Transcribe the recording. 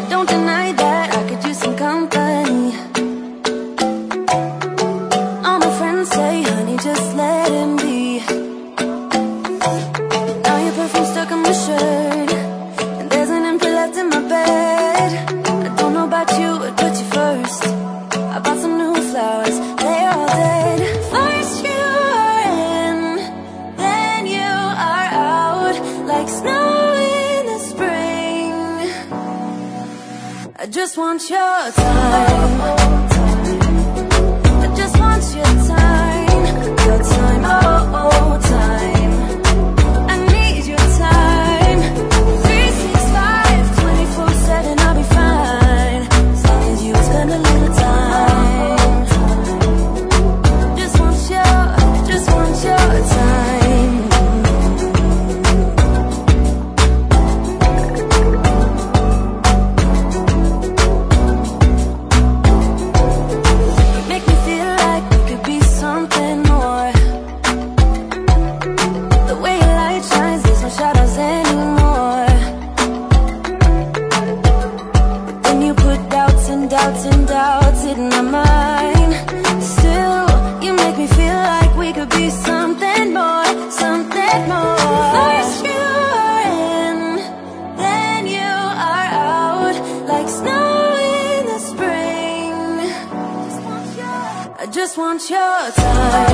Don't deny that I could use some company. All my friends say, honey, just let him be. Now your perfume stuck on my shirt, and there's an empty left in my bed. I don't know about you, I'd put you first. I bought some new flowers, they're all dead. First you are in, then you are out, like snow in the spring. I just want your time. I just want your time. Your time, oh, oh, time. I need your time. 365, 24/7, I'll be fine, as long as you spend a little time. Just want your time. Make me feel like we could be something more. The way your light shines, there's no shadows anymore. But then you put doubts and doubts and doubts in my mind. Still, you make me feel like we could be something more, something more. First you are in, then you are out, like snow in the spring. I just want your time.